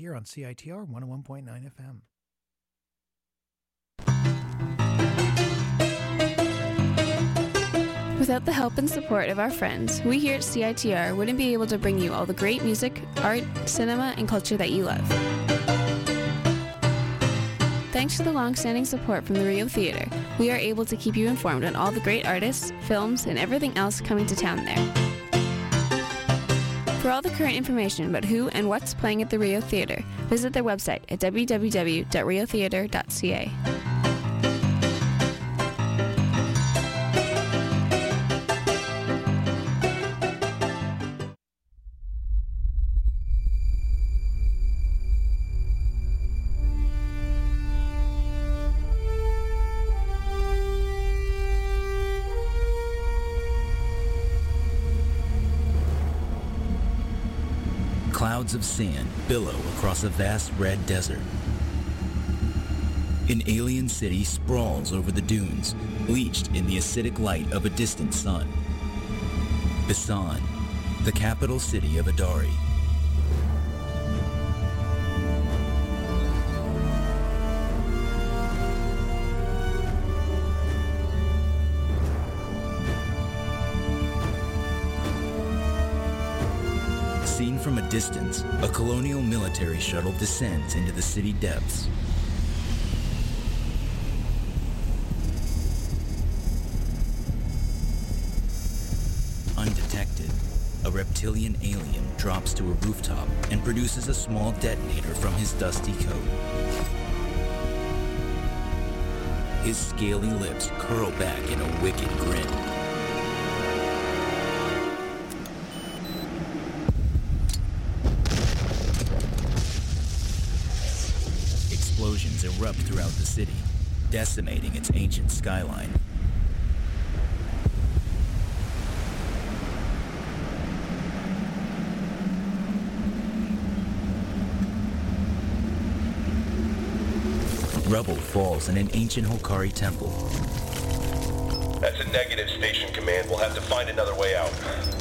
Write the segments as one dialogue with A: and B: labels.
A: here on CITR 101.9 FM.
B: Without the help and support of our friends, we here at CITR wouldn't be able to bring you all the great music, art, cinema, and culture that you love. Thanks to the long-standing support from the Rio Theater, we are able to keep you informed on all the great artists, films, and everything else coming to town there. For all the current information about who and what's playing at the Rio Theater, visit their website at www.riotheater.ca.
C: Clouds of sand billow across a vast red desert. An alien city sprawls over the dunes, bleached in the acidic light of a distant sun. Busan, the capital city of Adari. Seen from a distance, a colonial military shuttle descends into the city depths. Undetected, a reptilian alien drops to a rooftop and produces a small detonator from his dusty coat. His scaly lips curl back in a wicked grin. Explosions erupt throughout the city, decimating its ancient skyline. Rubble falls in an ancient Hokari temple.
D: That's a negative, Station Command. We'll have to find another way out.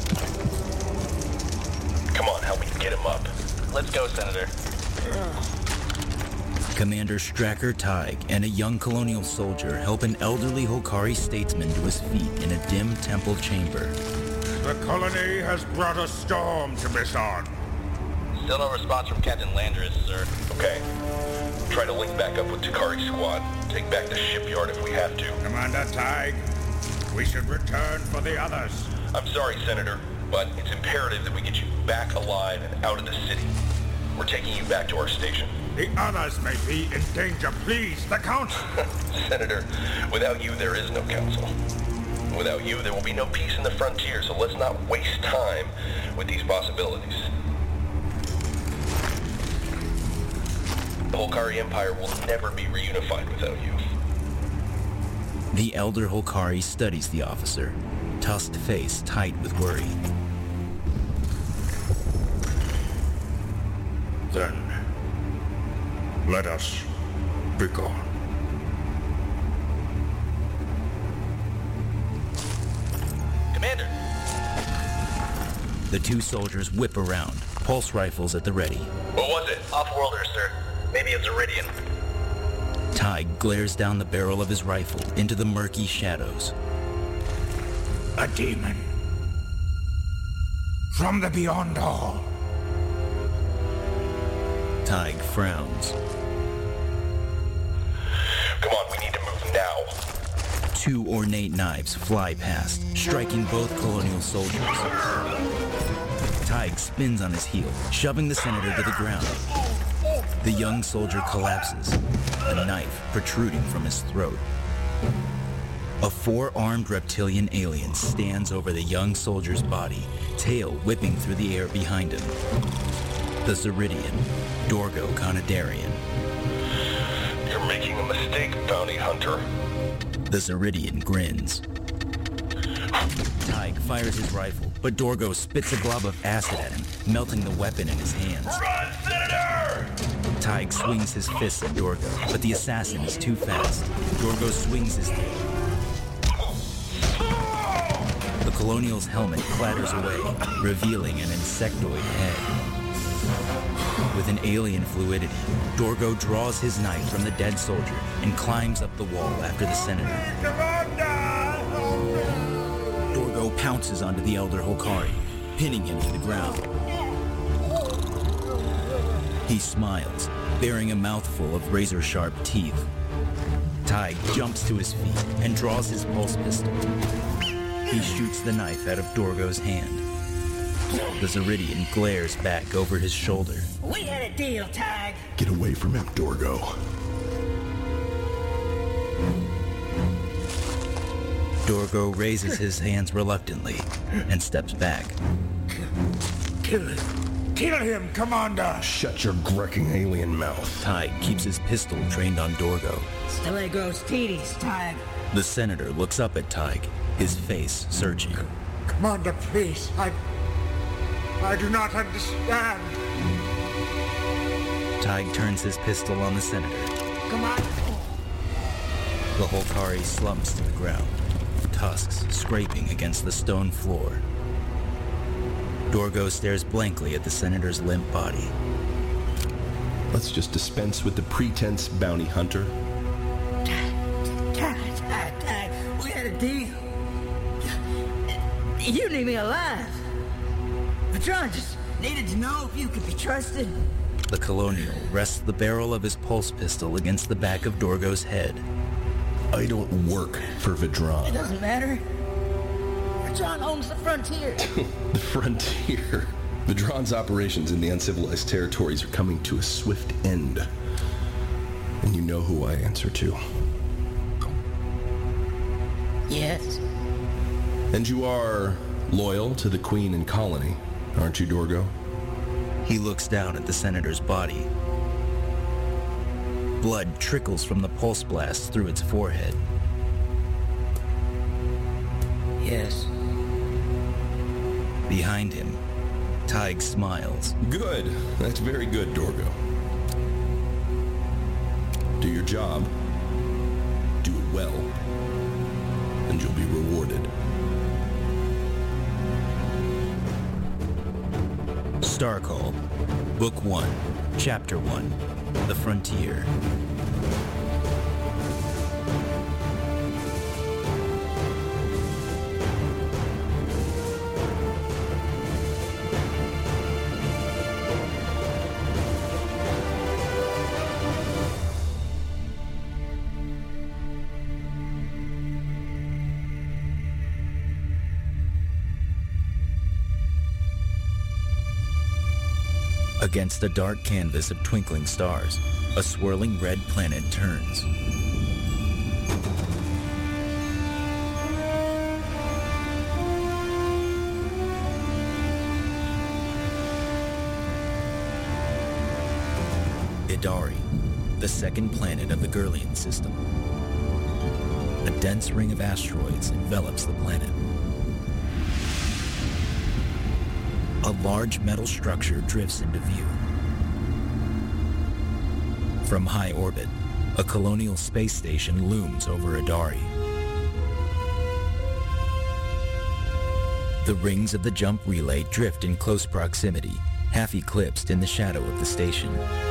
D: Come on, help me get him up.
E: Let's go, Senator.
C: Commander Stracker Tig and a young colonial soldier help an elderly Hokari statesman to his feet in a dim temple chamber.
F: The colony has brought a storm to Busan.
E: Still no response from Captain Landris, sir.
D: Okay. Try to link back up with Takari's squad. Take back the shipyard if we have to.
F: Commander Tig, we should return for the others.
D: I'm sorry, Senator, but it's imperative that we get you back alive and out of the city. We're taking you back to our station.
F: The others may be in danger. Please, the council.
D: Senator, without you, there is no council. Without you, there will be no peace in the frontier, so let's not waste time with these possibilities. The Hokari Empire will never be reunified without you.
C: The elder Hokari studies the officer, tusked face tight with worry.
F: Then, let us be gone.
E: Commander!
C: The two soldiers whip around, pulse rifles at the ready.
D: What was it?
E: Off-worlder, sir. Maybe a Zeridian.
C: Tig glares down the barrel of his rifle into the murky shadows.
F: A demon. From the beyond all.
C: Tig frowns.
D: Come on, we need to move now.
C: Two ornate knives fly past, striking both colonial soldiers. Tig spins on his heel, shoving the senator to the ground. The young soldier collapses, a knife protruding from his throat. A four-armed reptilian alien stands over the young soldier's body, tail whipping through the air behind him. The Zeridian, Dorgo Conidarian.
D: You're making a mistake, bounty hunter.
C: The Zeridian grins. Tig fires his rifle, but Dorgo spits a glob of acid at him, melting the weapon in his hands.
D: Run, Senator!
C: Tig swings his fists at Dorgo, but the assassin is too fast. Dorgo swings his tail. The colonial's helmet clatters away, revealing an insectoid head. With an alien fluidity, Dorgo draws his knife from the dead soldier and climbs up the wall after the senator. Dorgo pounces onto the Elder Holkari, pinning him to the ground. He smiles, bearing a mouthful of razor-sharp teeth. Tig jumps to his feet and draws his pulse pistol. He shoots the knife out of Dorgo's hand. The Zeridian glares back over his shoulder.
G: We had a deal, Tig.
F: Get away from him, Dorgo.
C: Dorgo raises his hands reluctantly and steps back.
F: Kill him. Kill him, Commander! Shut your grunting alien mouth.
C: Tig keeps his pistol trained on Dorgo.
G: Stalegos Tidis, Tig.
C: The senator looks up at Tig, his face searching.
F: Commander, please. I do not understand.
C: Tig turns his pistol on the senator.
G: Come on.
C: The Holkari slumps to the ground, tusks scraping against the stone floor. Dorgo stares blankly at the senator's limp body.
H: Let's just dispense with the pretense, bounty hunter.
G: Tig, we had a deal. You need me alive. Patron just needed to know if you could be trusted.
C: The Colonial rests the barrel of his pulse pistol against the back of Dorgo's head.
H: I don't work for Vedran.
G: It doesn't matter. Vedran owns the frontier.
H: The frontier. Vedran's operations in the uncivilized territories are coming to a swift end. And you know who I answer to.
G: Yes.
H: And you are loyal to the Queen and Colony, aren't you, Dorgo?
C: He looks down at the senator's body. Blood trickles from the pulse blast through its forehead.
G: Yes.
C: Behind him, Tig smiles.
H: Good. That's very good, Dorgo. Do your job. Do it well. And you'll be rewarded.
C: Starcall, Book 1, Chapter 1, The Frontier. Against the dark canvas of twinkling stars, a swirling red planet turns. Idari, the second planet of the Gurlian system. A dense ring of asteroids envelops the planet. A large metal structure drifts into view. From high orbit, a colonial space station looms over Idari. The rings of the jump relay drift in close proximity, half eclipsed in the shadow of the station.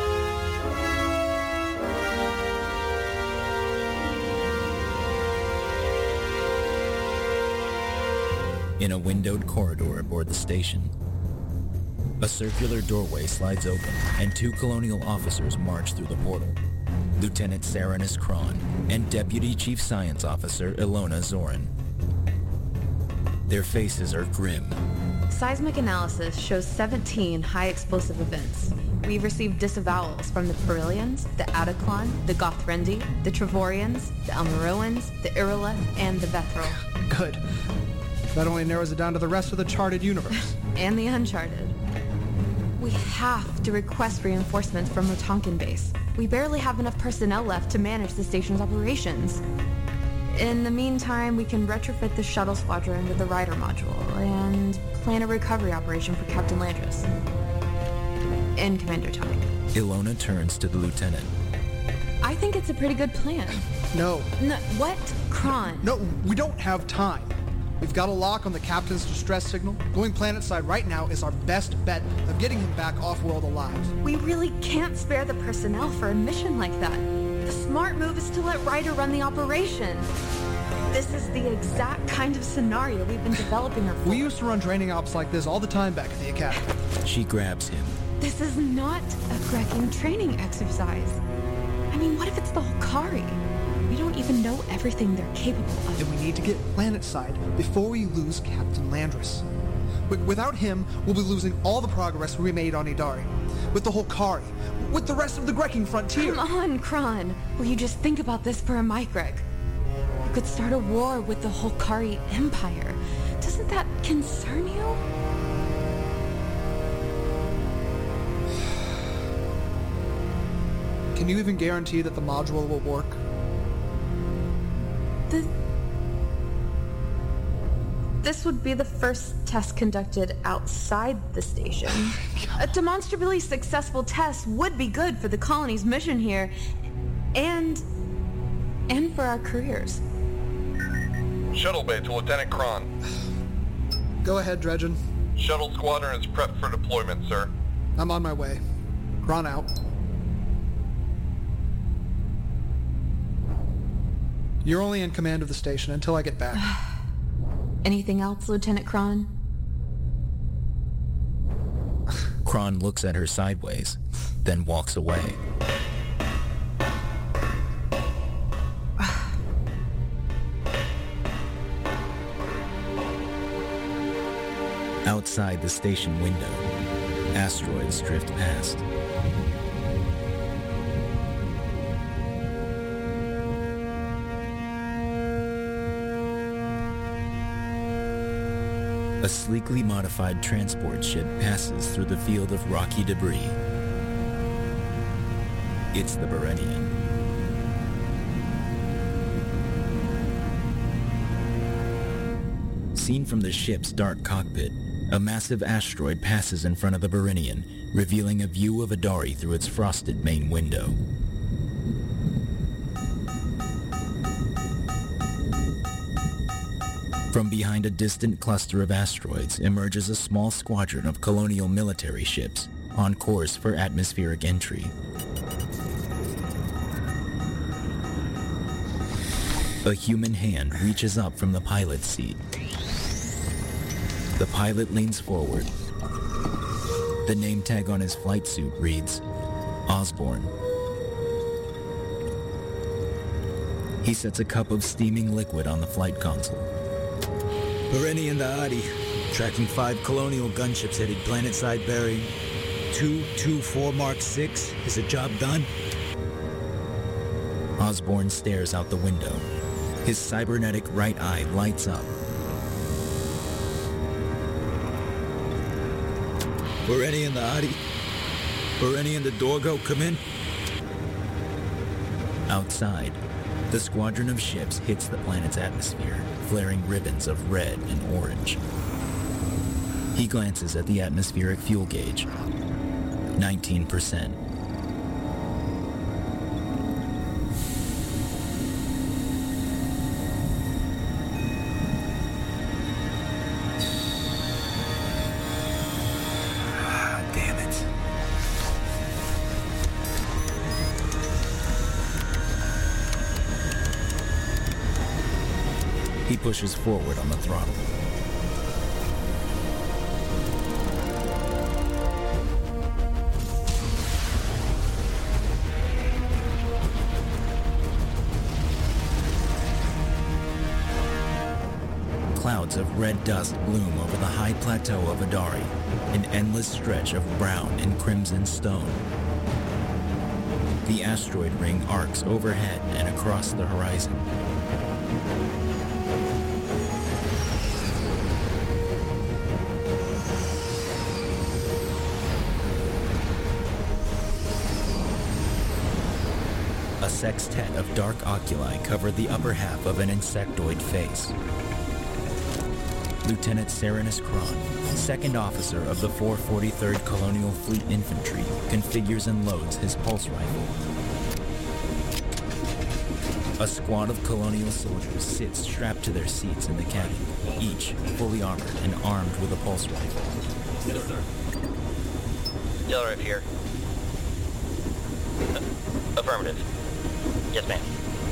C: In a windowed corridor aboard the station, a circular doorway slides open, and two colonial officers march through the portal. Lieutenant Saranus Kron and Deputy Chief Science Officer Ilona Zorin. Their faces are grim.
I: Seismic analysis shows 17 high-explosive events. We've received disavowals from the Perillians, the Ataclon, the Gothrendi, the Trevorians, the Elmaroans, the Irileth, and the Bethril.
A: Good. That only narrows it down to the rest of the charted universe.
I: And the Uncharted. We have to request reinforcements from Rotonkin base. We barely have enough personnel left to manage the station's operations. In the meantime, we can retrofit the shuttle squadron with the Rider module and plan a recovery operation for Captain Landris. And Commander Tig.
C: Ilona turns to the lieutenant.
I: I think it's a pretty good plan.
A: No.
I: No, what? Kron.
A: No, we don't have time. We've got a lock on the captain's distress signal. Going planetside right now is our best bet of getting him back off-world alive.
I: We really can't spare the personnel for a mission like that. The smart move is to let Ryder run the operation. This is the exact kind of scenario we've been developing her for.
A: We used to run training ops like this all the time back at the Academy.
C: She grabs him.
I: This is not a Grekking training exercise. I mean, what if it's the Holkari? We don't even know everything they're capable of.
A: And we need to get planetside before we lose Captain Landris. Without him, we'll be losing all the progress we made on Idari. With the Holkari. With the rest of the Grekking frontier.
I: Come on, Kron. Will you just think about this for a Mygrek? You could start a war with the Holkari Empire. Doesn't that concern you?
A: Can you even guarantee that the module will work?
I: This would be the first test conducted outside the station. A demonstrably successful test would be good for the colony's mission here, and for our careers.
D: Shuttle bay to Lieutenant Kron.
A: Go ahead, Dredgen.
D: Shuttle squadron is prepped for deployment, sir.
A: I'm on my way. Kron out. You're only in command of the station until I get back.
I: Anything else, Lieutenant Kron?
C: Kron looks at her sideways, then walks away. Outside the station window, asteroids drift past. A sleekly modified transport ship passes through the field of rocky debris. It's the Berenian. Seen from the ship's dark cockpit, a massive asteroid passes in front of the Berenian, revealing a view of Idari through its frosted main window. From behind a distant cluster of asteroids emerges a small squadron of colonial military ships on course for atmospheric entry. A human hand reaches up from the pilot's seat. The pilot leans forward. The name tag on his flight suit reads, Osborne. He sets a cup of steaming liquid on the flight console.
J: Berenian to Adi. Tracking 5 colonial gunships headed planetside bearing 224 Mark 6. Is the job done?
C: Osborne stares out the window. His cybernetic right eye lights up.
J: Berenian to Adi. Berenian to Dorgo, come in.
C: Outside, the squadron of ships hits the planet's atmosphere, flaring ribbons of red and orange. He glances at the atmospheric fuel gauge. 19%.
J: Damn it.
C: He pushes forward on the throttle. Clouds of red dust bloom over the high plateau of Idari, an endless stretch of brown and crimson stone. The asteroid ring arcs overhead and across the horizon. A sextet of dark oculi covered the upper half of an insectoid face. Lieutenant Serenus Kron, second officer of the 443rd Colonial Fleet Infantry, configures and loads his pulse rifle. A squad of Colonial soldiers sits strapped to their seats in the cabin, each fully armored and armed with a pulse rifle.
E: Yes, sir. Dillard here. Affirmative. Yes, ma'am.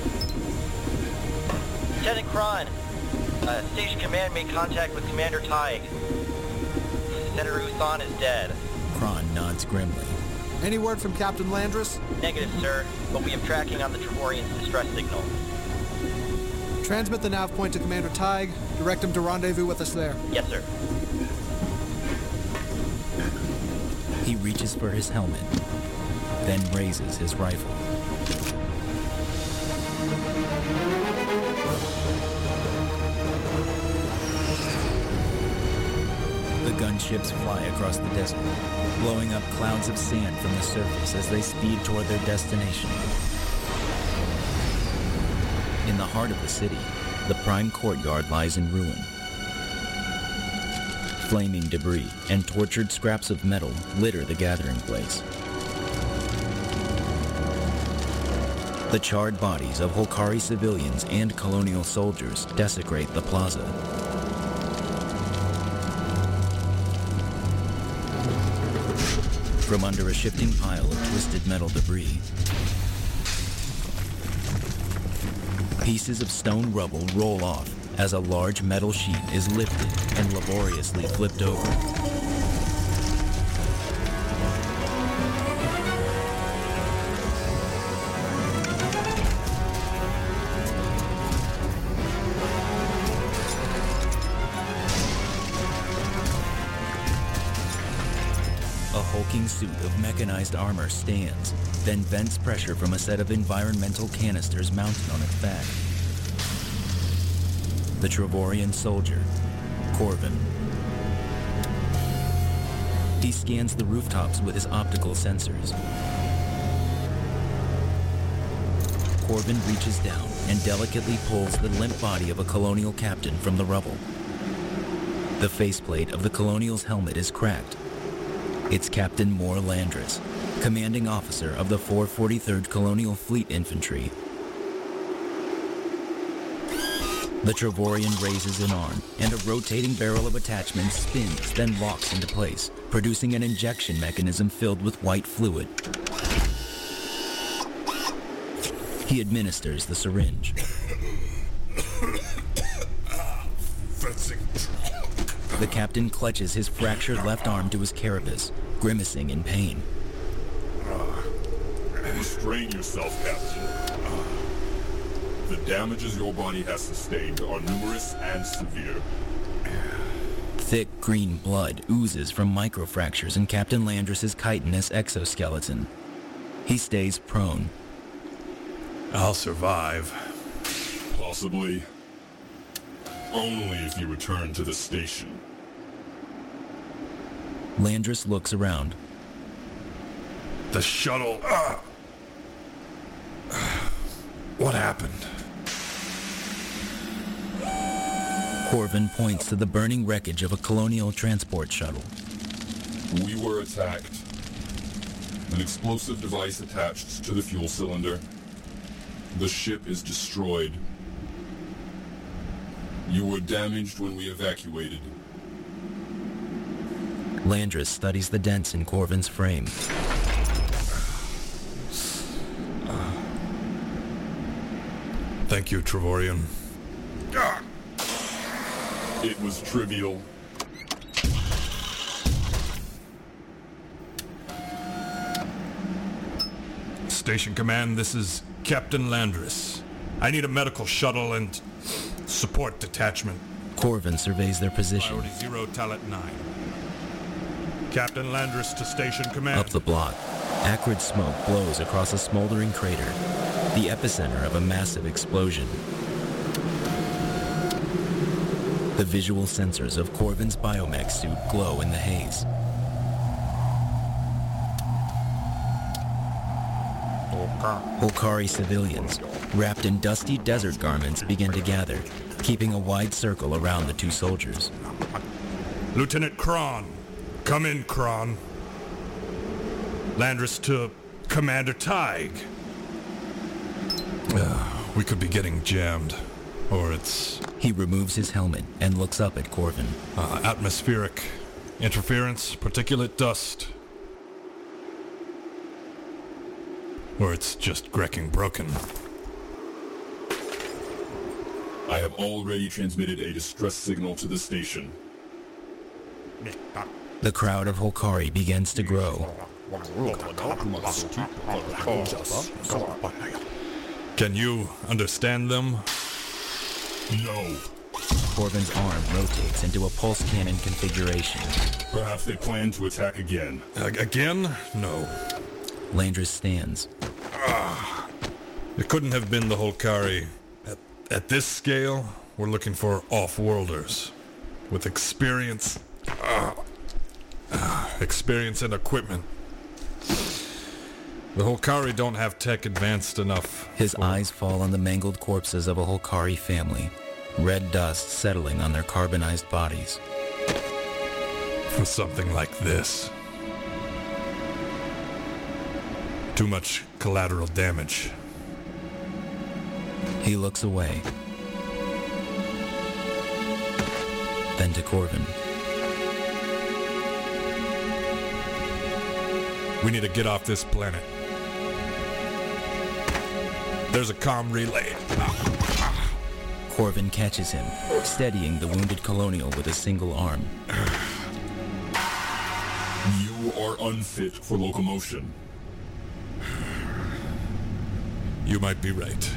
E: Lieutenant Kron, Station Command made contact with Commander Tighe. Senator Uthan is dead.
C: Kron nods grimly.
A: Any word from Captain Landris?
E: Negative, sir, but we have tracking on the Trevorian's distress signal.
A: Transmit the nav point to Commander Tighe. Direct him to rendezvous with us there.
E: Yes, sir.
C: He reaches for his helmet, then raises his rifle. The gunships fly across the desert, blowing up clouds of sand from the surface as they speed toward their destination. In the heart of the city, the prime courtyard lies in ruin. Flaming debris and tortured scraps of metal litter the gathering place. The charred bodies of Holkari civilians and Colonial soldiers desecrate the plaza. From under a shifting pile of twisted metal debris, pieces of stone rubble roll off as a large metal sheet is lifted and laboriously flipped over. A hulking suit of mechanized armor stands, then vents pressure from a set of environmental canisters mounted on its back. The Trevorian soldier, Corvin. He scans the rooftops with his optical sensors. Corvin reaches down and delicately pulls the limp body of a Colonial captain from the rubble. The faceplate of the Colonial's helmet is cracked. It's Captain Moore Landris, commanding officer of the 443rd Colonial Fleet Infantry. The Trevorian raises an arm, and a rotating barrel of attachments spins, then locks into place, producing an injection mechanism filled with white fluid. He administers the syringe. The captain clutches his fractured left arm to his carapace, grimacing in pain.
K: Restrain yourself, Captain. The damages your body has sustained are numerous and severe.
C: Thick green blood oozes from microfractures in Captain Landris' chitinous exoskeleton. He stays prone.
K: I'll survive. Possibly. Only if you return to the station.
C: Landris looks around.
K: The shuttle... What happened?
C: Corvin points to the burning wreckage of a Colonial transport shuttle.
K: We were attacked. An explosive device attached to the fuel cylinder. The ship is destroyed. You were damaged when we evacuated.
C: Landris studies the dents in Corvin's frame.
K: Thank you, Trevorian. It was trivial.
F: Station Command, this is Captain Landris. I need a medical shuttle and support detachment.
C: Corvin surveys their position.
F: Priority 0, Talat 9. Captain Landris to Station Command.
C: Up the block, acrid smoke blows across a smoldering crater, the epicenter of a massive explosion. The visual sensors of Corvin's biomech suit glow in the haze. Holkari civilians, wrapped in dusty desert garments, begin to gather, keeping a wide circle around the two soldiers.
F: Lieutenant Kron. Come in, Kron. Landris to Commander Tighe. We could be getting jammed. Or it's...
C: He removes his helmet and looks up at Corvin.
F: Atmospheric interference, particulate dust. Or it's just Grekking broken.
K: I have already transmitted a distress signal to the station.
C: The crowd of Holkari begins to grow.
F: Can you understand them?
K: No.
C: Corvin's arm rotates into a pulse cannon configuration.
K: Perhaps they plan to attack again.
F: Again? No.
C: Landris stands.
F: It couldn't have been the Holkari. At this scale, we're looking for off-worlders. With experience... experience and equipment. The Holkari don't have tech advanced enough.
C: His eyes fall on the mangled corpses of a Holkari family. Red dust settling on their carbonized bodies.
F: For something like this. Too much collateral damage.
C: He looks away. Then to Corvin.
F: We need to get off this planet. There's a comm relay.
C: Corvin catches him, steadying the wounded colonial with a single arm.
K: You are unfit for locomotion.
F: You might be right.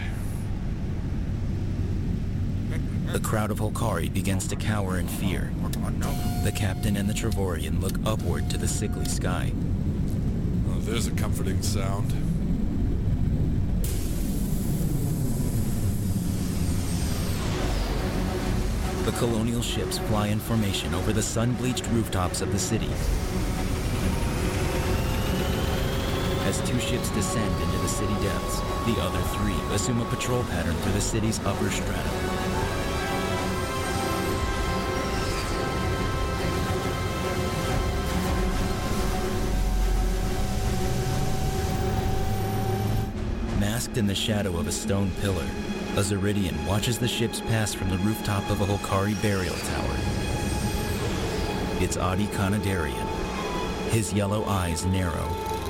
C: The crowd of Holkari begins to cower in fear. The captain and the Trevorian look upward to the sickly sky.
F: Oh, there's a comforting sound.
C: The colonial ships fly in formation over the sun-bleached rooftops of the city. As two ships descend into the city depths, the other three assume a patrol pattern through the city's upper strata. Masked in the shadow of a stone pillar, a Zeridian watches the ships pass from the rooftop of a Holkari burial tower. It's Adi Kanadarian. His yellow eyes narrow.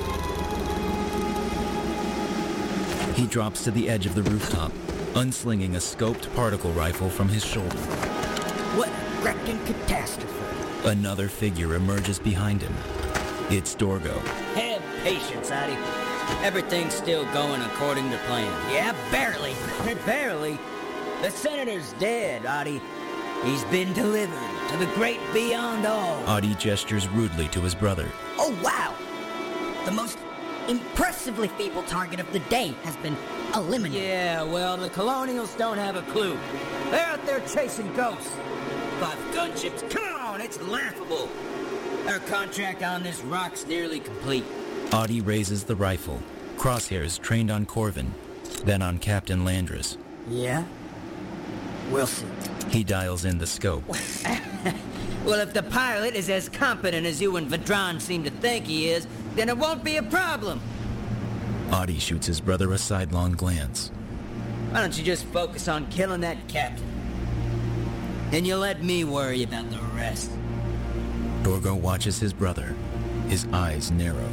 C: He drops to the edge of the rooftop, unslinging a scoped particle rifle from his shoulder.
G: What a Grekking catastrophe.
C: Another figure emerges behind him. It's Dorgo.
L: Have patience, Adi. Everything's still going according to plan.
G: Yeah, barely.
L: Barely? The Senator's dead, Adi. He's been delivered to the great beyond all.
C: Adi gestures rudely to his brother.
G: Oh, wow. The most impressively feeble target of the day has been eliminated.
L: Yeah, well, the Colonials don't have a clue. They're out there chasing ghosts. 5 gunships, come on, it's laughable. Our contract on this rock's nearly complete.
C: Adi raises the rifle, crosshairs trained on Corvin, then on Captain Landris.
G: Yeah? We'll see.
C: He dials in the scope.
L: Well, if the pilot is as competent as you and Vedran seem to think he is, then it won't be a problem.
C: Adi shoots his brother a sidelong glance.
L: Why don't you just focus on killing that captain? And you let me worry about the rest.
C: Dorgo watches his brother, his eyes narrow.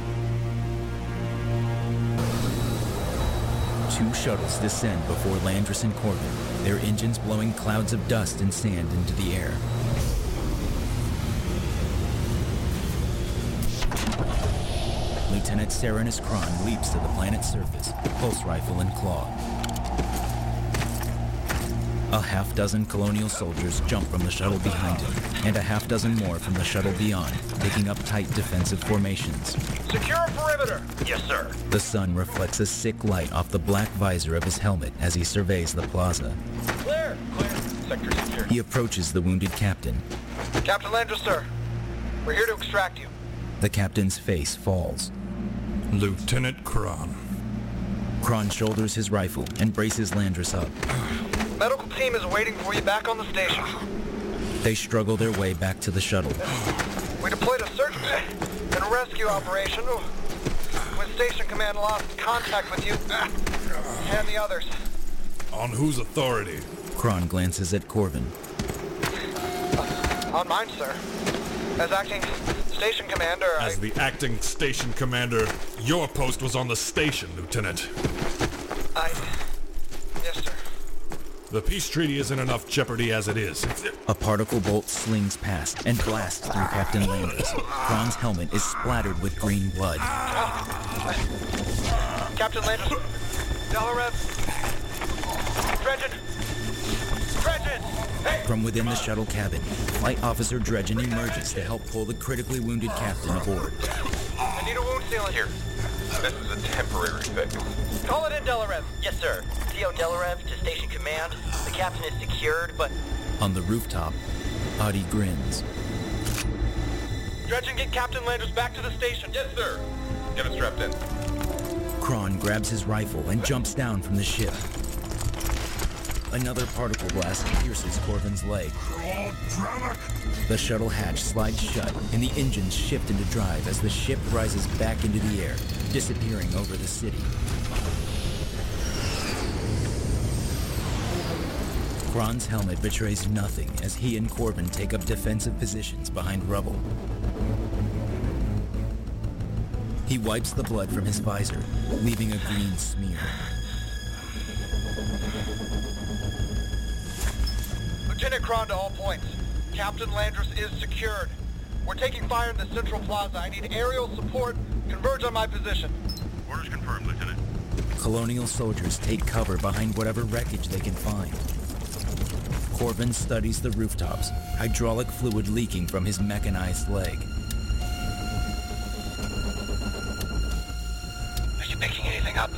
C: 2 shuttles descend before Landris and Corvin, their engines blowing clouds of dust and sand into the air. Lieutenant Serenus Kron leaps to the planet's surface, pulse rifle in claw. A half-dozen colonial soldiers jump from the shuttle behind him, and a half-dozen more from the shuttle beyond, taking up tight defensive formations.
D: Secure perimeter! Yes, sir.
C: The sun reflects a sick light off the black visor of his helmet as he surveys the plaza.
D: Clear! Clear. Sector secure.
C: He approaches the wounded captain.
A: Captain Landris, sir. We're here to extract you.
C: The captain's face falls.
F: Lieutenant Kron.
C: Kron shoulders his rifle and braces Landris up.
A: Medical team is waiting for you back on the station.
C: They struggle their way back to the shuttle.
A: We deployed a search and rescue operation when Station Command lost contact with you and the others.
F: On whose authority?
C: Kron glances at Corbin.
A: On mine, sir. As acting station commander,
F: As the acting station commander, your post was on the station, Lieutenant.
A: Yes, sir.
F: The peace treaty is in enough jeopardy as it is.
C: A particle bolt slings past and blasts through Captain Landis. Kron's helmet is splattered with green blood.
A: Captain Landis, Delarev, Dredgen! Hey!
C: From within the shuttle cabin, Flight Officer Dredgen emerges to help pull the critically wounded captain aboard.
A: I need a wound sealant here.
D: This is a temporary fix.
A: Call it in, Delarev.
E: Yes, sir. CO Delarev to station command. The captain is secured, but...
C: On the rooftop, Adi grins.
A: Dredgen, get Captain Landis back to the station.
D: Yes, sir. Get him strapped in.
C: Kron grabs his rifle and jumps down from the ship. Another particle blast pierces Corbin's leg. The shuttle hatch slides shut, and the engines shift into drive as the ship rises back into the air, disappearing over the city. Kron's helmet betrays nothing as he and Corbin take up defensive positions behind rubble. He wipes the blood from his visor, leaving a green smear.
A: Lieutenant Kron to all points. Captain Landis is secured. We're taking fire in the central plaza. I need aerial support. Converge on my position.
D: Orders confirmed, Lieutenant.
C: Colonial soldiers take cover behind whatever wreckage they can find. Corbin studies the rooftops, hydraulic fluid leaking from his mechanized leg.
A: Are you picking anything up?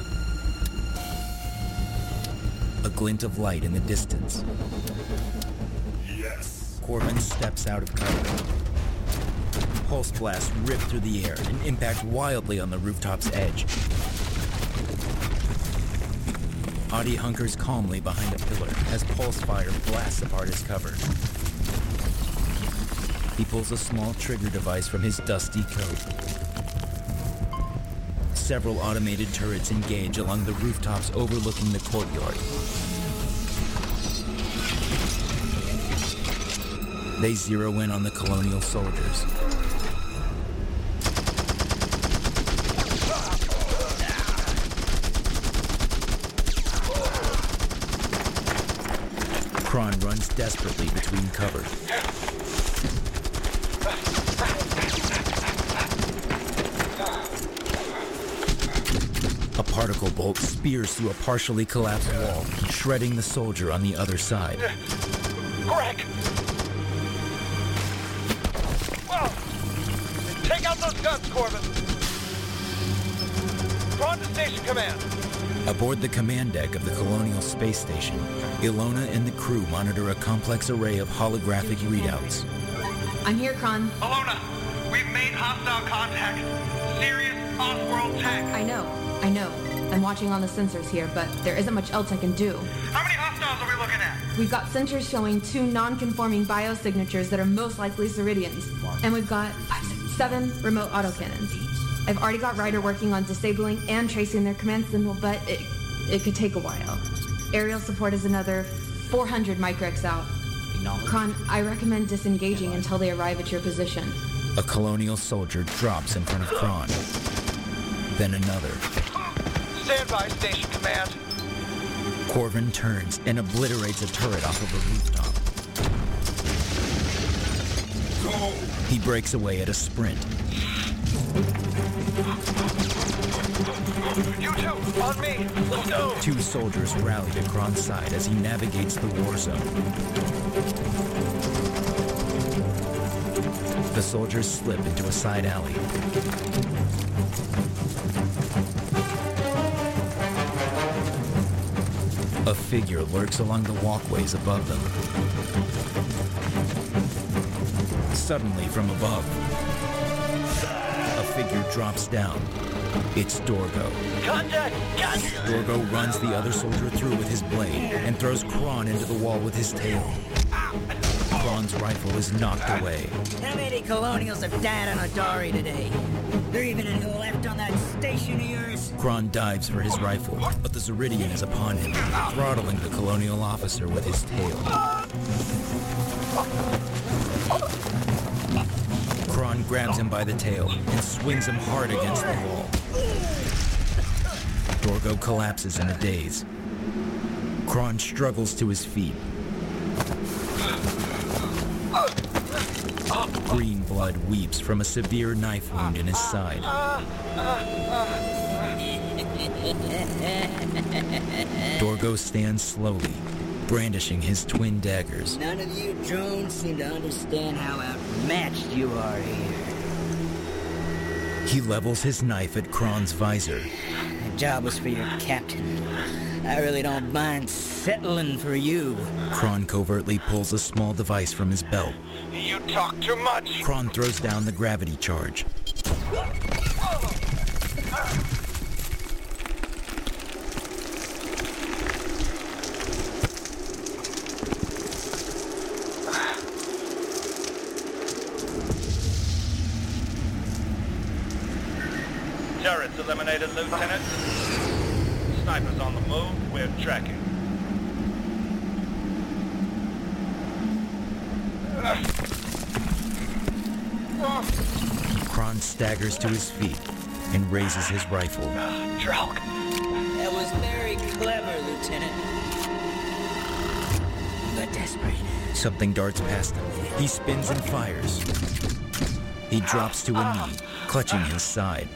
C: A glint of light in the distance.
F: Yes.
C: Corbin steps out of cover. Pulse blasts rip through the air and impact wildly on the rooftop's edge. Adi hunkers calmly behind a pillar as pulse fire blasts apart his cover. He pulls a small trigger device from his dusty coat. Several automated turrets engage along the rooftops overlooking the courtyard. They zero in on the colonial soldiers. Kron runs desperately between cover. A particle bolt spears through a partially collapsed wall, shredding the soldier on the other side.
A: Greg! Whoa! Take out those guns, Corbin! Kron to station command!
C: Aboard the command deck of the Colonial Space Station, Ilona and the crew monitor a complex array of holographic readouts.
I: I'm here, Kron.
A: Ilona, we've made hostile contact. Serious off-world tech.
I: I know. I'm watching on the sensors here, but there isn't much else I can do.
A: How many hostiles are we looking at?
I: We've got sensors showing 2 non-conforming biosignatures that are most likely Ceridians. And we've got 7 remote autocannons. I've already got Ryder working on disabling and tracing their command symbol, but it could take a while. Aerial support is another 400 micrex out. Kron, I recommend disengaging until they arrive at your position.
C: A colonial soldier drops in front of Kron. Then another.
A: Stand by, station command.
C: Corbin turns and obliterates a turret off of a rooftop.
K: Go!
C: He breaks away at a sprint.
A: You two, on me. Let's go.
C: 2 soldiers rally to Kron's side as he navigates the war zone. The soldiers slip into a side alley. A figure lurks along the walkways above them. Suddenly, from above, a figure drops down. It's Dorgo.
E: Contact!
C: Dorgo runs the other soldier through with his blade and throws Kron into the wall with his tail. Kron's rifle is knocked away.
L: How many Colonials have died on Adari today? There even any left on that station of yours?
C: Kron dives for his rifle, but the Zeridian is upon him, throttling the Colonial officer with his tail. Kron grabs him by the tail and swings him hard against the wall. Dorgo collapses in a daze. Kron struggles to his feet. Green blood weeps from a severe knife wound in his side. Dorgo stands slowly, brandishing his twin daggers.
L: None of you drones seem to understand how outmatched you are here.
C: He levels his knife at Kron's visor.
L: The job was for your captain. I really don't mind settling for you.
C: Kron covertly pulls a small device from his belt.
D: You talk too much.
C: Kron throws down the gravity charge.
M: Turrets eliminated, Lieutenant. Snipers on the move. We're tracking.
C: Kron staggers to his feet and raises his rifle.
L: Drelk. That was very clever, Lieutenant. But desperate.
C: Something darts past him. He spins and fires. He drops to a knee, clutching his side.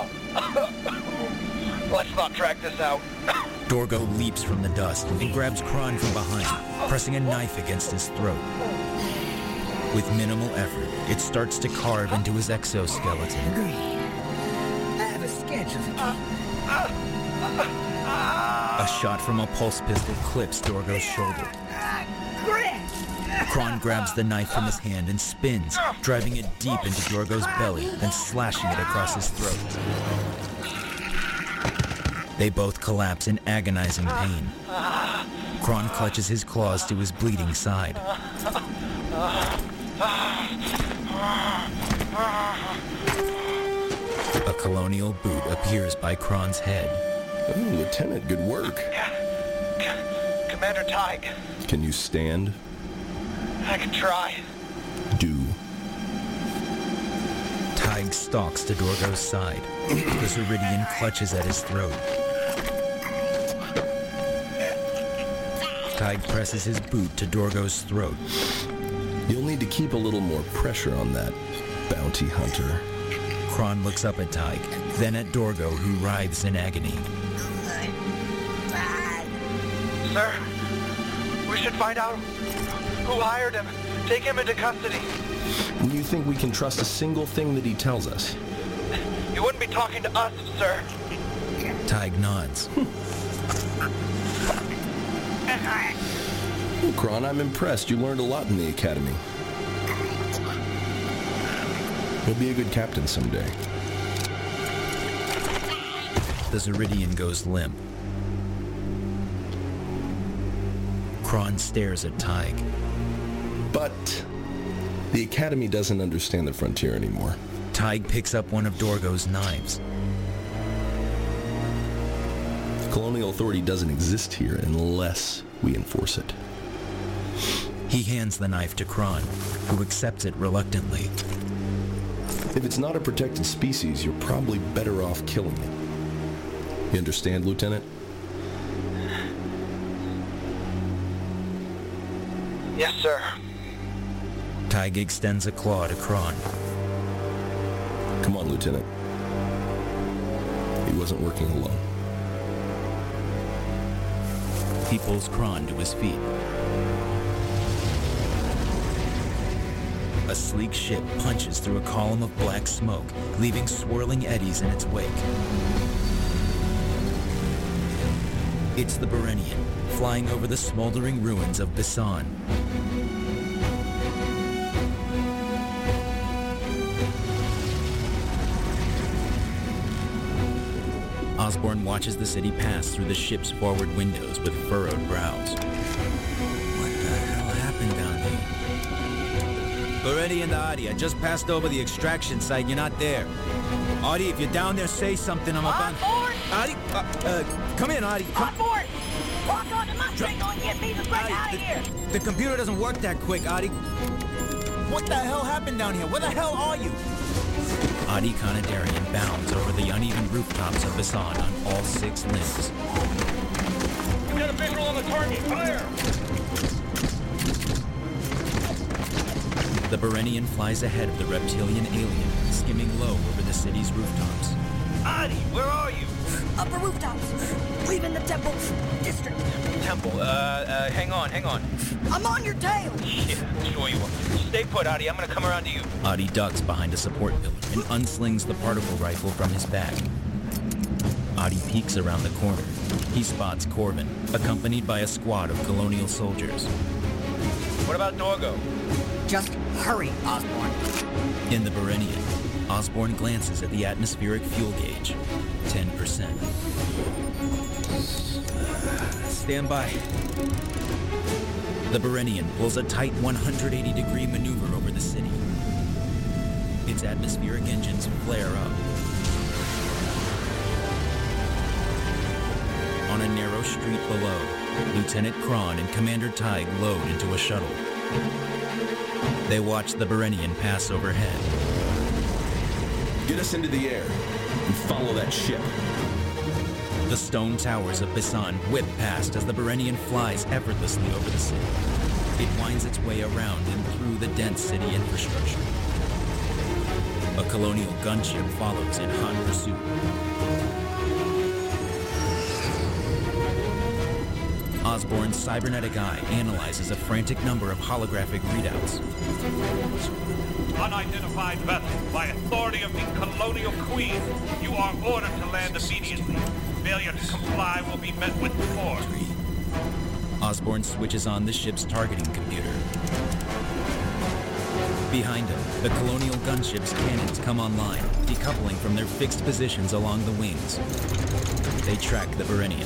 D: Let's not track this out.
C: Dorgo leaps from the dust and grabs Kron from behind, pressing a knife against his throat. With minimal effort, it starts to carve into his exoskeleton.
L: Agree. I have a schedule to keep.
C: A shot from a pulse pistol clips Dorgo's shoulder. Kron grabs the knife from his hand and spins, driving it deep into Dorgo's belly and slashing it across his throat. They both collapse in agonizing pain. Kron clutches his claws to his bleeding side. A Colonial boot appears by Kron's head.
H: Oh, Lieutenant, good work.
D: Commander Tig.
H: Can you stand?
D: I can try.
H: Do.
C: Tig stalks to Dorgo's side. The Zeridian clutches at his throat. Tig presses his boot to Dorgo's throat.
H: You'll need to keep a little more pressure on that, bounty hunter.
C: Kron looks up at Tig, then at Dorgo, who writhes in agony.
D: Sir, we should find out who hired him. Take him into custody.
H: You think we can trust a single thing that he tells us?
D: You wouldn't be talking to us, sir.
C: Tig nods.
H: Well, Kron, I'm impressed. You learned a lot in the academy. You'll be a good captain someday.
C: The Zeridian goes limp. Kron stares at Tig.
H: But the academy doesn't understand the frontier anymore.
C: Tig picks up one of Dorgo's knives.
H: The colonial authority doesn't exist here unless we enforce it.
C: He hands the knife to Kron, who accepts it reluctantly.
H: If it's not a protected species, you're probably better off killing it. You understand, Lieutenant?
D: Yes, sir.
C: Tig extends a claw to Kron.
H: Come on, Lieutenant. He wasn't working alone.
C: He pulls Kron to his feet. A sleek ship punches through a column of black smoke, leaving swirling eddies in its wake. It's the Berenian, flying over the smoldering ruins of Bisan. Osborn watches the city pass through the ship's forward windows with furrowed brows. What the hell happened down here?
J: Berenian to Adi, I just passed over the extraction site. You're not there. Adi, if you're down there, say something. I'm about...
G: board!
J: Adi, come in, Adi.
G: On board! Walk onto my signal and get me the frick out of here!
J: The computer doesn't work that quick, Adi. What the hell happened down here? Where the hell are you? Adi Khanadarian bounds over the uneven rooftops of Basan on all 6 limbs.
M: You got a visual on the target. Fire!
C: The Berenian flies ahead of the reptilian alien, skimming low over the city's rooftops.
E: Adi, where are you?
G: Upper rooftops! Leaving the temple district!
E: Temple, hang on.
G: I'm on your tail!
E: Yeah, sure you are. Stay put, Adi. I'm gonna come around to you.
C: Adi ducks behind a support pillar and unslings the particle rifle from his bag. Adi peeks around the corner. He spots Corbin, accompanied by a squad of colonial soldiers.
E: What about Dorgo?
G: Just hurry, Osborn.
C: In the Berenian, Osborn glances at the atmospheric fuel gauge. 10%. Stand by. The Berenian pulls a tight 180-degree maneuver over the city. Its atmospheric engines flare up. On a narrow street below, Lieutenant Kron and Commander Tig load into a shuttle. They watch the Berenian pass overhead.
H: Get us into the air and follow that ship.
C: The stone towers of Basan whip past as the Berenian flies effortlessly over the city. It winds its way around and through the dense city infrastructure. A colonial gunship follows in hot pursuit. Osborn's cybernetic eye analyzes a frantic number of holographic readouts.
M: Unidentified vessel by authority of the Colonial Queen. You are ordered to land immediately. Failure to comply will be met with force.
C: Osborn switches on the ship's targeting computer. Behind him, the colonial gunship's cannons come online, decoupling from their fixed positions along the wings. They track the Berenian.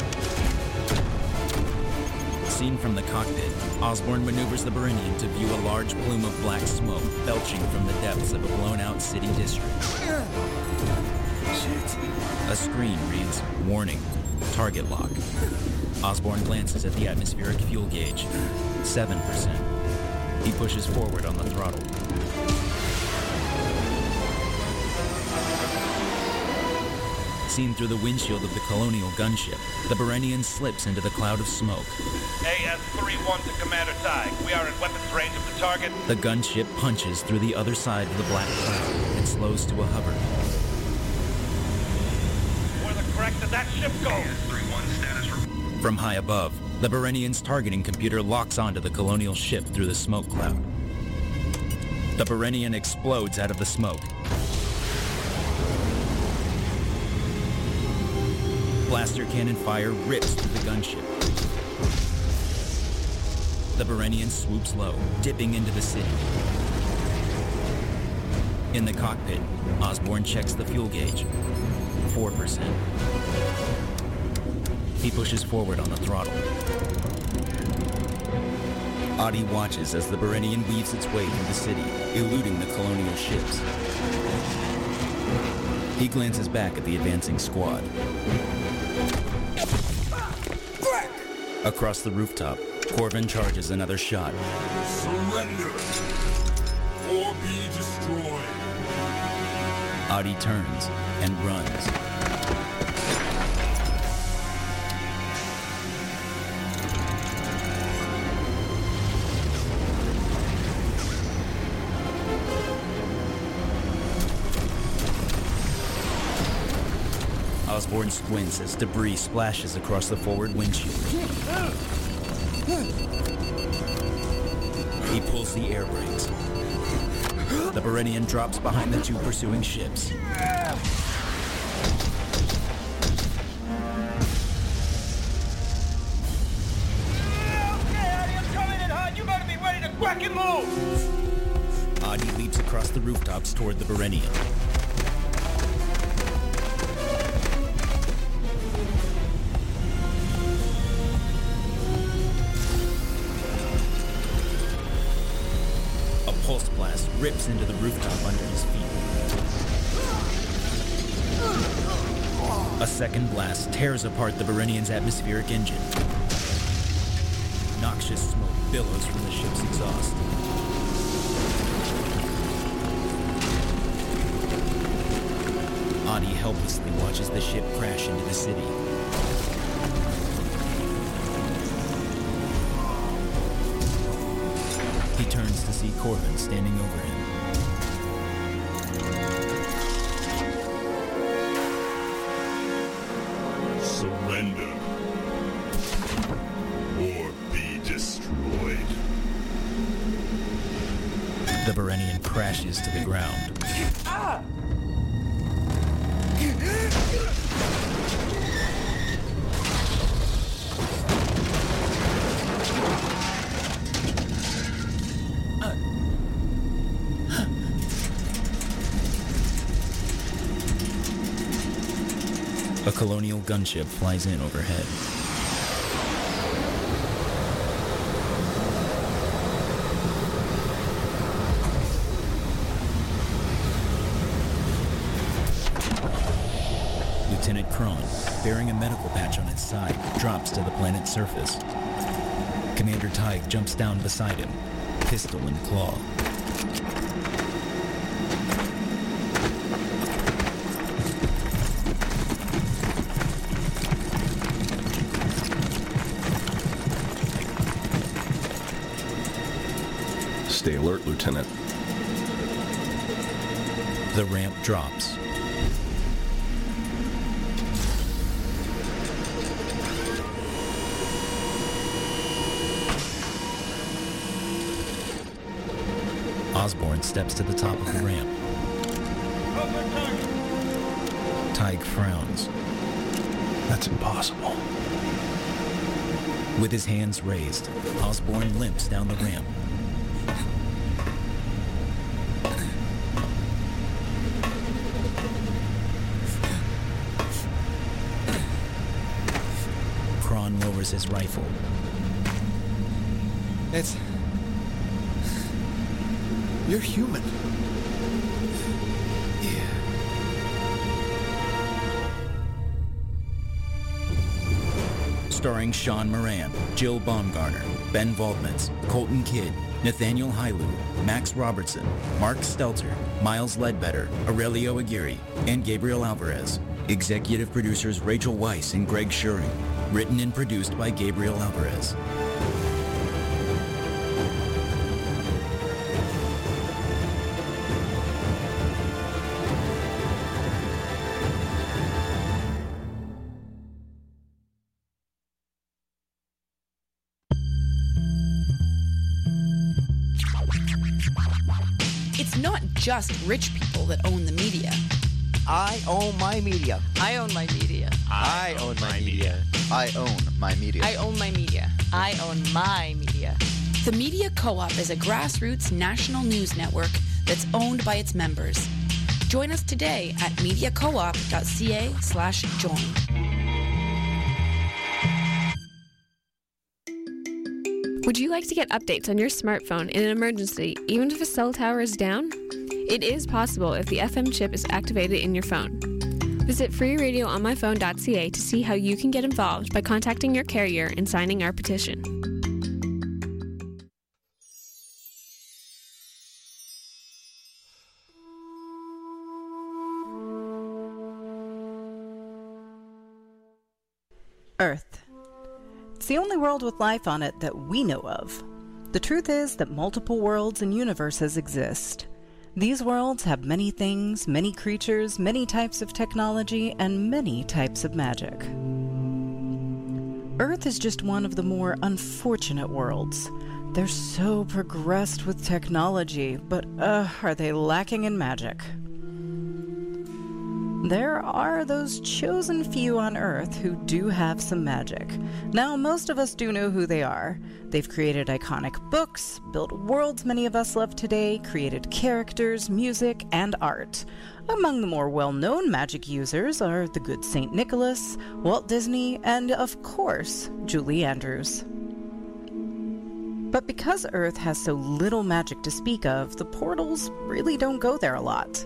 C: Seen from the cockpit, Osborn maneuvers the Berenian to view a large plume of black smoke belching from the depths of a blown-out city district. A screen reads, "Warning, target lock." Osborn glances at the atmospheric fuel gauge, 7%. He pushes forward on the throttle. Seen through the windshield of the colonial gunship, the Berenian slips into the cloud of smoke.
M: AS-31 to Commander Tig. We are in weapons range of the target.
C: The gunship punches through the other side of the black cloud and slows to a hover.
M: Where the correct did that ship go? AS-31 status.
C: From high above, the Berenian's targeting computer locks onto the colonial ship through the smoke cloud. The Berenian explodes out of the smoke. Blaster cannon fire rips through the gunship. The Berenian swoops low, dipping into the city. In the cockpit, Osborn checks the fuel gauge. 4%. He pushes forward on the throttle. Adi watches as the Berenian weaves its way through the city, eluding the colonial ships. He glances back at the advancing squad. Across the rooftop, Corbin charges another shot.
K: Surrender, or be destroyed.
C: Adi turns and runs. Osborn squints as debris splashes across the forward windshield. He pulls the air brakes. The Berenian drops behind the 2 pursuing ships. Adi leaps across the rooftops toward the Berenian.
J: rips into the rooftop under his feet. A second blast tears apart the Varenian's atmospheric engine. Noxious smoke billows from the ship's exhaust. Adi helplessly watches the ship crash into the city. He turns to see Corbin standing over him.
K: Surrender. Or be destroyed.
J: The Varenian crashes to the ground. A colonial gunship flies in overhead. Lieutenant Kron, bearing a medical patch on its side, drops to the planet's surface. Commander Tig jumps down beside him, pistol in claw.
H: Stay alert, Lieutenant.
J: The ramp drops. Osborn steps to the top of the ramp. Tig frowns.
H: That's impossible.
J: With his hands raised, Osborn limps down the ramp. Kron lowers his rifle.
A: You're human.
J: Starring Sean Moran, Jill Baumgartner, Ben Waldmans, Colton Kidd, Nathaniel Hailu, Max Robertson, Mark Stelter, Miles Ledbetter, Aurelio Aguirre, and Gabriel Alvarez. Executive producers Rachel Weisz and Greg Schuring. Written and produced by Gabriel Alvarez.
N: It's not just rich people that own the media.
O: I own my media.
N: I own my media.
O: I own my media.
P: I own my media.
N: I own my media. I own my media. The Media Co-op is a grassroots national news network that's owned by its members. Join us today at mediacoop.ca/join.
B: Would you like to get updates on your smartphone in an emergency, even if a cell tower is down? It is possible if the FM chip is activated in your phone. Visit freeradioonmyphone.ca to see how you can get involved by contacting your carrier and signing our petition.
Q: Earth. It's the only world with life on it that we know of. The truth is that multiple worlds and universes exist. These worlds have many things, many creatures, many types of technology, and many types of magic. Earth is just one of the more unfortunate worlds. They're so progressed with technology, but are they lacking in magic? There are those chosen few on Earth who do have some magic. Now, most of us do know who they are. They've created iconic books, built worlds many of us love today, created characters, music, and art. Among the more well-known magic users are the good St. Nicholas, Walt Disney, and, of course, Julie Andrews. But because Earth has so little magic to speak of, the portals really don't go there a lot.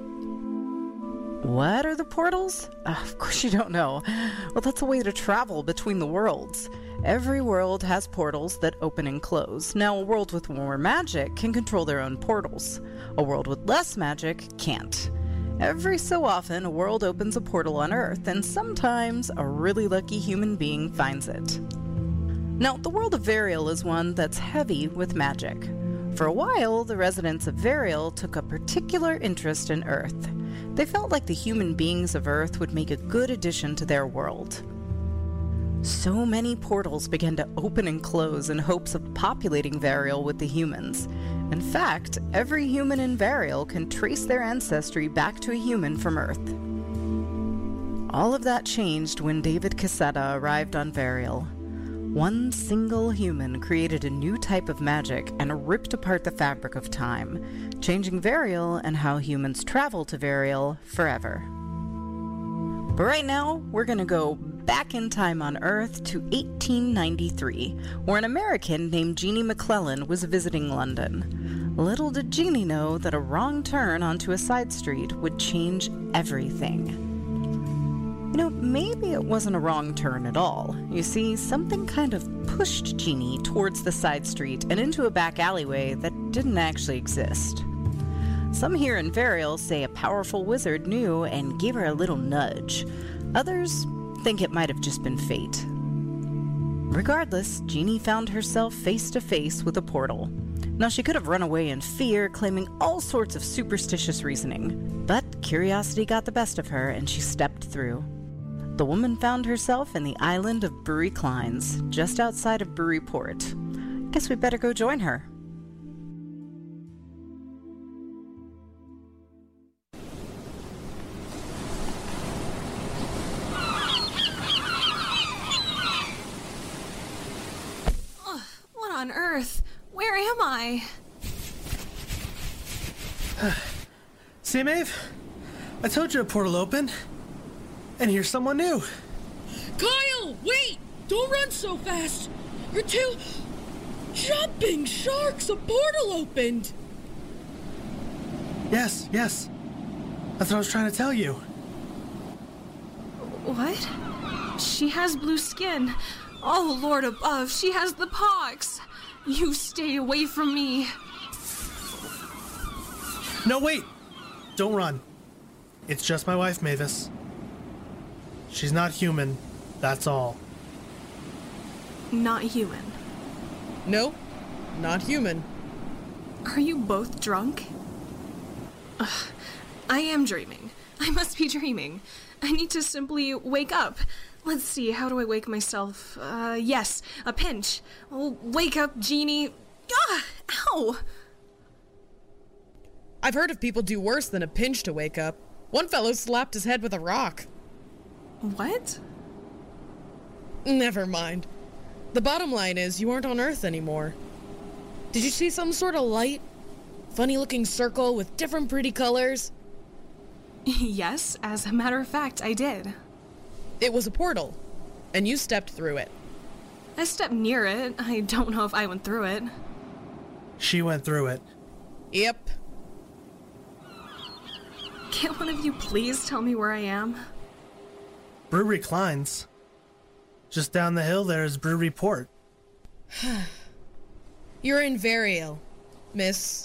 Q: What are the portals? Of course you don't know. Well, that's a way to travel between the worlds. Every world has portals that open and close. Now, a world with more magic can control their own portals. A world with less magic can't. Every so often, a world opens a portal on Earth, and sometimes a really lucky human being finds it. Now, the world of Varial is one that's heavy with magic. For a while, the residents of Varial took a particular interest in Earth. They felt like the human beings of Earth would make a good addition to their world. So many portals began to open and close in hopes of populating Varial with the humans. In fact, every human in Varial can trace their ancestry back to a human from Earth. All of that changed when David Cassetta arrived on Varial. One single human created a new type of magic and ripped apart the fabric of time, changing Varial and how humans travel to Varial forever. But right now, we're going to go back in time on Earth to 1893, where an American named Jeannie McClellan was visiting London. Little did Jeannie know that a wrong turn onto a side street would change everything. You know, maybe it wasn't a wrong turn at all. You see, something kind of pushed Jeannie towards the side street and into a back alleyway that didn't actually exist. Some here in Varial say a powerful wizard knew and gave her a little nudge. Others think it might have just been fate. Regardless, Jeannie found herself face to face with a portal. Now, she could have run away in fear, claiming all sorts of superstitious reasoning. But curiosity got the best of her, and she stepped through. The woman found herself in the island of Bury Clines, just outside of Buryport. Guess we better go join her.
P: What on earth? Where am I?
R: See, Maeve? I told you a portal opened. And here's someone new.
S: Kyle, wait! Don't run so fast! You're too... Jumping sharks! A portal opened!
R: Yes. That's what I was trying to tell you.
P: What? She has blue skin. Oh, Lord above, she has the pox. You stay away from me.
R: No, wait! Don't run. It's just my wife, Mavis. She's not human, that's all.
P: Not human?
S: No, not human.
P: Are you both drunk? Ugh, I am dreaming. I must be dreaming. I need to simply wake up. Let's see, how do I wake myself? Yes, a pinch. Oh, wake up, Jeannie. Ah, ow!
S: I've heard of people do worse than a pinch to wake up. One fellow slapped his head with a rock.
P: What?
S: Never mind. The bottom line is you aren't on Earth anymore. Did you see some sort of light? Funny-looking circle with different pretty colors?
P: Yes, as a matter of fact, I did.
S: It was a portal, and you stepped through it.
P: I stepped near it. I don't know if I went through it.
R: She went through it.
S: Yep.
P: Can't one of you please tell me where I am?
R: Bury Clines. Just down the hill there is Buryport.
S: You're in Varial, Miss...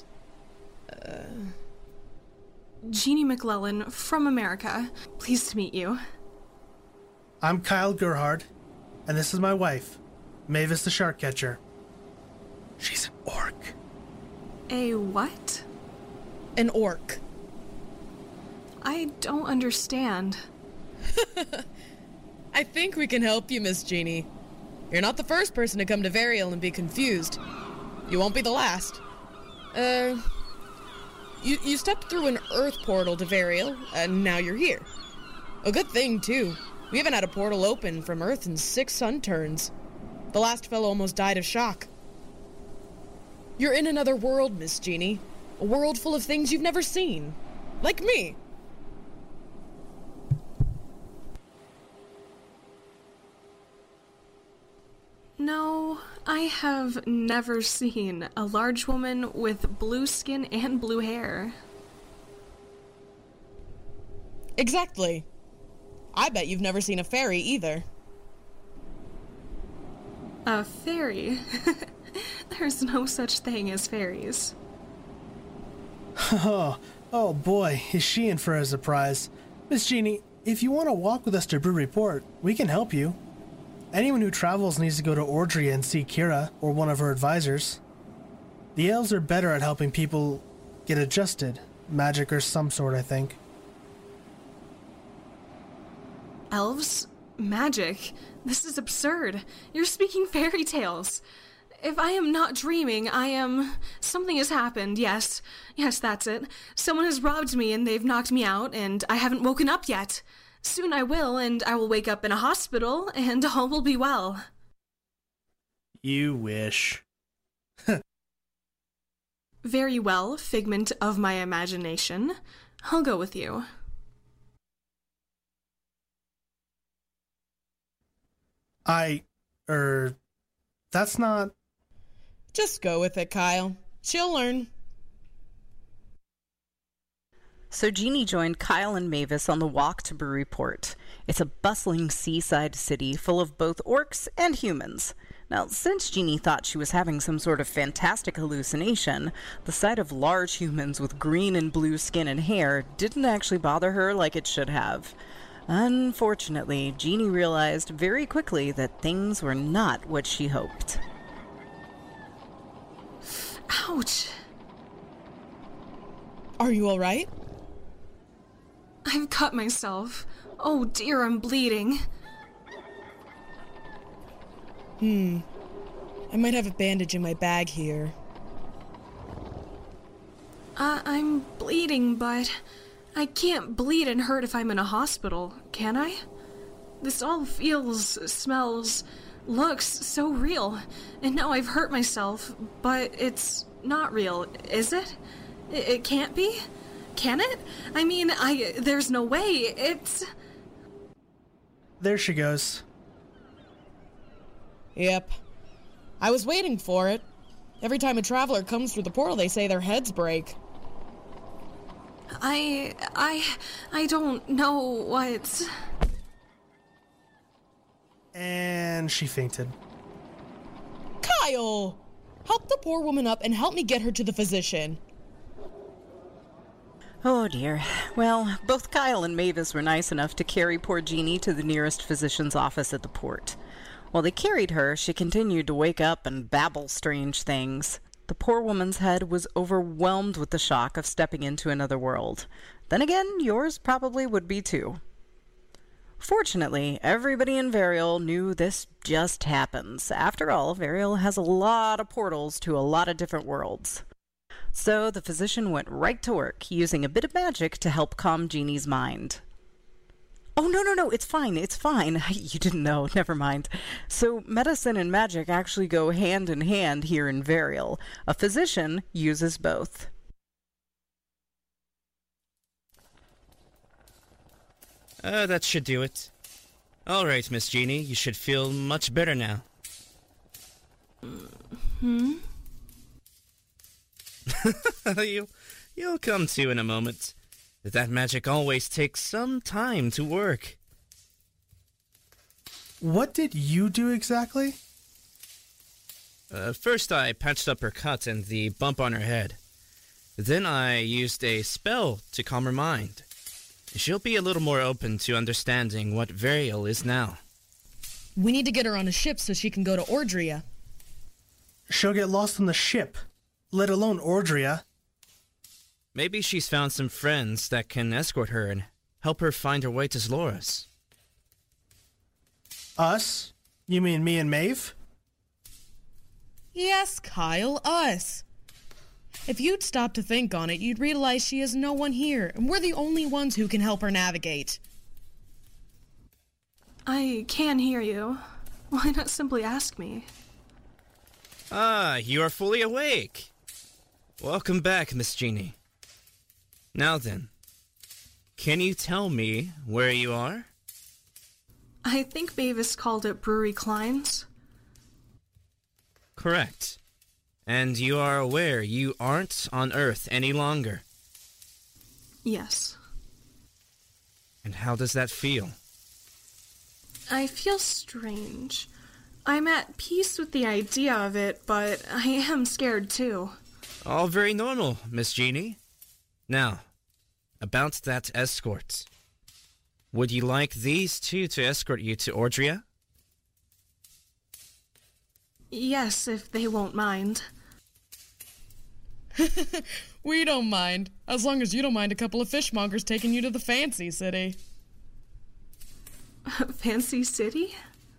P: Jeannie McClellan from America. Pleased to meet you.
R: I'm Kyle Gerhard, and this is my wife, Mavis the Shark Catcher. She's an orc.
P: A what?
S: An orc.
P: I don't understand.
S: I think we can help you, Miss Jeannie. You're not the first person to come to Varial and be confused. You won't be the last. You stepped through an Earth portal to Varial, and now you're here. A good thing, too. We haven't had a portal open from Earth in 6 sun turns. The last fellow almost died of shock. You're in another world, Miss Jeannie. A world full of things you've never seen. Like me.
P: No, I have never seen a large woman with blue skin and blue hair.
S: Exactly. I bet you've never seen a fairy either.
P: A fairy? There's no such thing as fairies.
R: Oh boy, is she in for a surprise. Miss Jeannie, if you want to walk with us to Brewery Port, we can help you. Anyone who travels needs to go to Ordria and see Kira, or one of her advisors. The elves are better at helping people get adjusted. Magic or some sort, I think.
P: Elves? Magic? This is absurd. You're speaking fairy tales. If I am not dreaming, something has happened, yes. Yes, that's it. Someone has robbed me and they've knocked me out, and I haven't woken up yet. Soon I will, and I will wake up in a hospital, and all will be well.
R: You wish.
P: Very well, figment of my imagination. I'll go with you.
R: That's not...
S: Just go with it, Kyle. She'll learn.
Q: So Jeannie joined Kyle and Mavis on the walk to Brewery Port. It's a bustling seaside city full of both orcs and humans. Now, since Jeannie thought she was having some sort of fantastic hallucination, the sight of large humans with green and blue skin and hair didn't actually bother her like it should have. Unfortunately, Jeannie realized very quickly that things were not what she hoped.
P: Ouch!
S: Are you all right?
P: I've cut myself. Oh dear, I'm bleeding.
S: I might have a bandage in my bag here.
P: I'm bleeding, but I can't bleed and hurt if I'm in a hospital, can I? This all feels, smells, looks so real. And now I've hurt myself, but it's not real, is it? It can't be? Can it? I mean, there's no way. It's...
R: There she goes.
S: Yep. I was waiting for it. Every time a traveler comes through the portal, they say their heads break.
P: I don't know what's...
R: And she fainted.
S: Kyle! Help the poor woman up and help me get her to the physician.
Q: Oh dear. Well, both Kyle and Mavis were nice enough to carry poor Jeannie to the nearest physician's office at the port. While they carried her, she continued to wake up and babble strange things. The poor woman's head was overwhelmed with the shock of stepping into another world. Then again, yours probably would be too. Fortunately, everybody in Varial knew this just happens. After all, Varial has a lot of portals to a lot of different worlds. So the physician went right to work, using a bit of magic to help calm Jeannie's mind. Oh, no, it's fine. You didn't know, never mind. So medicine and magic actually go hand in hand here in Varial. A physician uses both.
T: That should do it. All right, Miss Jeannie, you should feel much better now. You'll come to in a moment. That magic always takes some time to work.
R: What did you do exactly?
T: First I patched up her cut and the bump on her head. Then I used a spell to calm her mind. She'll be a little more open to understanding what Varial is now.
S: We need to get her on a ship so she can go to Ordria.
R: She'll get lost on the ship, let alone Ordria.
T: Maybe she's found some friends that can escort her and help her find her way to Zloris.
R: Us? You mean me and Maeve?
S: Yes, Kyle, us. If you'd stop to think on it, you'd realize she has no one here, and we're the only ones who can help her navigate.
P: I can hear you. Why not simply ask me?
T: Ah, you are fully awake. Welcome back, Miss Jeannie. Now then, can you tell me where you are?
P: I think Mavis called it Brewery Klein's.
T: correct. And you are aware you aren't on Earth any longer.
P: Yes.
T: And how does that feel?
P: I feel strange. I'm at peace with the idea of it, but I am scared too.
T: All very normal, Miss Jeannie. Now, about that escort. Would you like these two to escort you to Ordria?
P: Yes, if they won't mind.
S: We don't mind, as long as you don't mind a couple of fishmongers taking you to the fancy city.
P: Fancy city?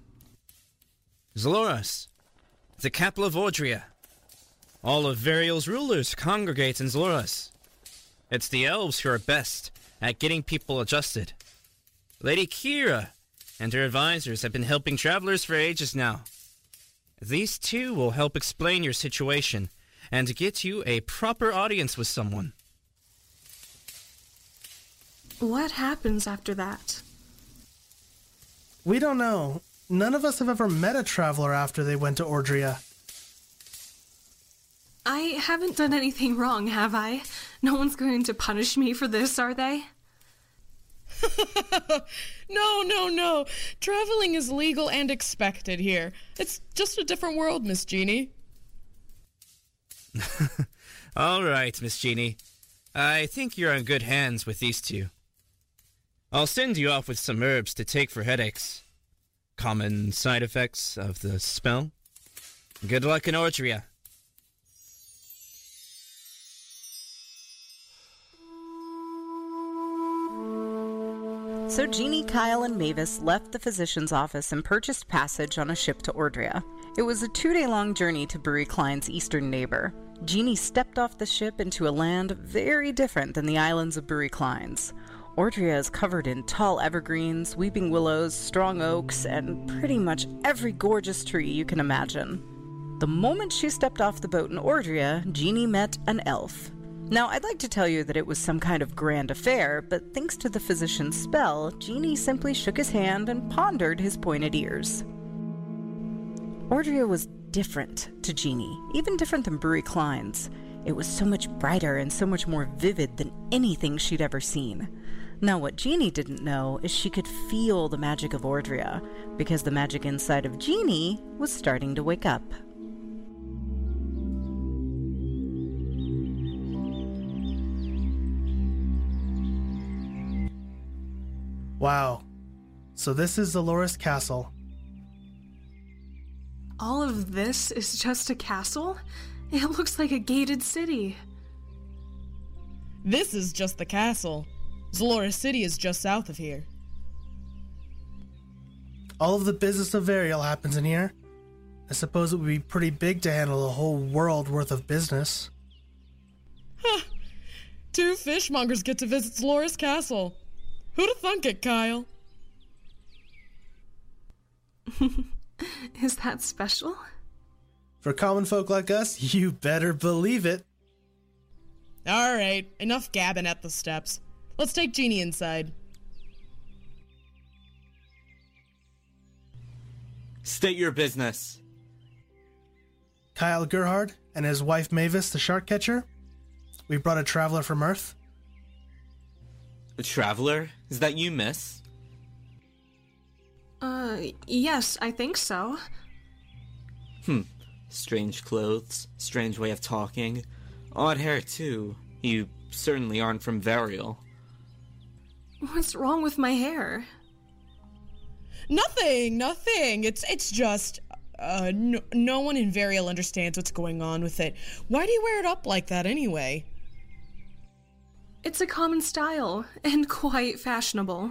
T: Zaloras, the capital of Ordria. All of Varial's rulers congregate in Zaloras. It's the elves who are best at getting people adjusted. Lady Kira and her advisors have been helping travelers for ages now. These two will help explain your situation and get you a proper audience with someone.
P: What happens after that?
R: We don't know. None of us have ever met a traveler after they went to Ordria.
P: I haven't done anything wrong, have I? No one's going to punish me for this, are they?
S: No. Traveling is legal and expected here. It's just a different world, Miss Jeannie.
T: All right, Miss Jeannie. I think you're in good hands with these two. I'll send you off with some herbs to take for headaches. Common side effects of the spell. Good luck in Ordria.
Q: So Jeannie, Kyle, and Mavis left the physician's office and purchased passage on a ship to Ordria. It was a 2-day-long journey to Bruri Klein's eastern neighbor. Jeannie stepped off the ship into a land very different than the islands of Bruri Klein's. Ordria is covered in tall evergreens, weeping willows, strong oaks, and pretty much every gorgeous tree you can imagine. The moment she stepped off the boat in Ordria, Jeannie met an elf. Now, I'd like to tell you that it was some kind of grand affair, but thanks to the physician's spell, Jeannie simply shook his hand and pondered his pointed ears. Ordria was different to Jeannie, even different than Bruri Klein's. It was so much brighter and so much more vivid than anything she'd ever seen. Now, what Jeannie didn't know is she could feel the magic of Ordria, because the magic inside of Jeannie was starting to wake up.
R: Wow. So this is Zaloras Castle.
P: All of this is just a castle? It looks like a gated city.
S: This is just the castle. Zaloras City is just south of here.
R: All of the business of Varial happens in here. I suppose it would be pretty big to handle a whole world worth of business.
S: Huh. 2 fishmongers get to visit Zaloras Castle. Who'd have thunk it, Kyle?
P: Is that special?
R: For common folk like us, you better believe it.
S: Alright, enough gabbing at the steps. Let's take Jeannie inside.
O: State your business.
R: Kyle Gerhard and his wife Mavis, the shark catcher. We brought a traveler from Earth.
O: A traveler? Is that you, miss?
P: Yes, I think so.
O: Strange clothes, strange way of talking. Odd hair, too. You certainly aren't from Varial.
P: What's wrong with my hair?
S: Nothing. It's just... no one in Varial understands what's going on with it. Why do you wear it up like that anyway?
P: It's a common style, and quite fashionable.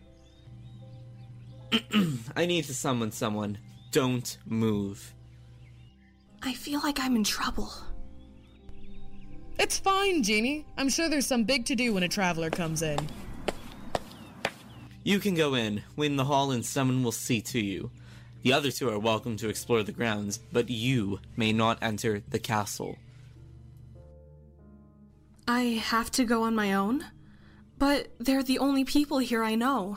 O: I need to summon someone. Don't move.
P: I feel like I'm in trouble.
S: It's fine, Jeannie. I'm sure there's some big to-do when a traveler comes in.
O: You can go in, wait in the hall, and someone will see to you. The other 2 are welcome to explore the grounds, but you may not enter the castle.
P: I have to go on my own? But they're the only people here I know.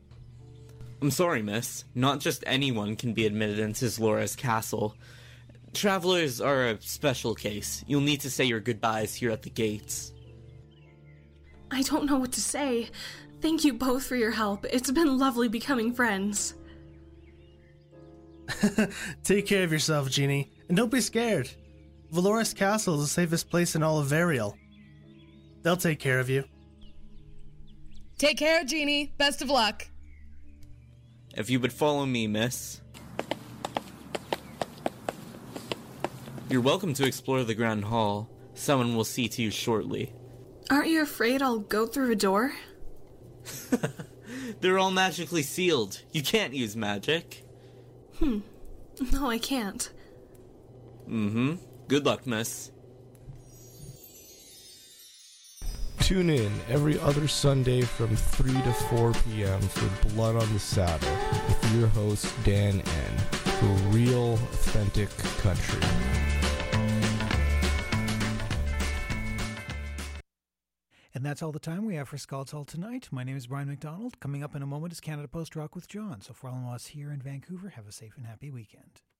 O: I'm sorry, miss. Not just anyone can be admitted into Zaloras Castle. Travelers are a special case. You'll need to say your goodbyes here at the gates.
P: I don't know what to say. Thank you both for your help. It's been lovely becoming friends.
R: Take care of yourself, Jeannie, and don't be scared. Valoris Castle is the safest place in all of Varial. They'll take care of you.
S: Take care, Jeannie. Best of luck.
O: If you would follow me, miss. You're welcome to explore the Grand Hall. Someone will see to you shortly.
P: Aren't you afraid I'll go through a door?
O: They're all magically sealed. You can't use magic.
P: No, I can't.
O: Good luck, miss.
U: Tune in every other Sunday from 3 to 4 p.m. for Blood on the Saddle with your host, Dan N. For real, authentic country.
V: And that's all the time we have for Scald's Hall tonight. My name is Brian McDonald. Coming up in a moment is Canada Post Rock with John. So for all of us here in Vancouver, have a safe and happy weekend.